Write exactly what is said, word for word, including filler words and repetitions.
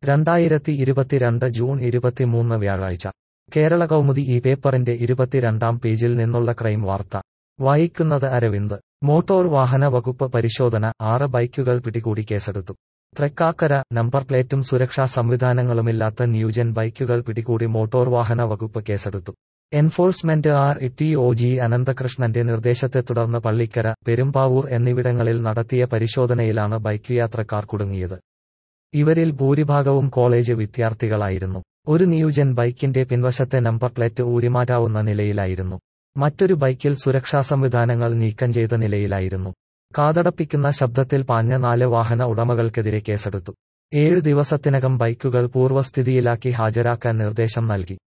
രണ്ടായിരത്തി ഇരുപത്തിരണ്ട് ജൂൺ ഇരുപത്തിമൂന്ന് വ്യാഴാഴ്ച കേരള കൗമുദി ഈ പേപ്പറിന്റെ ഇരുപത്തിരണ്ടാം പേജിൽ നിന്നുള്ള ക്രൈം വാർത്ത വായിക്കുന്നത് അരവിന്ദ്. മോട്ടോർ വാഹന വകുപ്പ് പരിശോധന, ആറ് ബൈക്കുകൾ പിടികൂടി കേസെടുത്തു. തൃക്കാക്കര. നമ്പർ പ്ലേറ്റും സുരക്ഷാ സംവിധാനങ്ങളുമില്ലാത്ത ന്യൂജൻ ബൈക്കുകൾ പിടികൂടി മോട്ടോർ വാഹന വകുപ്പ് കേസെടുത്തു. Enforcement R T O G അനന്തകൃഷ്ണന്റെ നിർദ്ദേശത്തെ തുടർന്ന് പള്ളിക്കര, പെരുമ്പാവൂർ എന്നിവിടങ്ങളിൽ നടത്തിയ പരിശോധനയിലാണ് ബൈക്ക് യാത്രക്കാർ കുടുങ്ങിയത്. ഇവരിൽ ഭൂരിഭാഗവും കോളേജ് വിദ്യാർത്ഥികളായിരുന്നു. ഒരു ന്യൂജൻ ബൈക്കിന്റെ പിൻവശത്തെ നമ്പർ പ്ലേറ്റ് ഊരിമാറ്റാവുന്ന നിലയിലായിരുന്നു. മറ്റൊരു ബൈക്കിൽ സുരക്ഷാ സംവിധാനങ്ങൾ നീക്കം ചെയ്ത നിലയിലായിരുന്നു. കാതടപ്പിക്കുന്ന ശബ്ദത്തിൽ പാഞ്ഞ നാല് വാഹന ഉടമകൾക്കെതിരെ കേസെടുത്തു. ഏഴു ദിവസത്തിനകം ബൈക്കുകൾ പൂർവ്വസ്ഥിതിയിലാക്കി ഹാജരാക്കാൻ നിർദ്ദേശം നൽകി.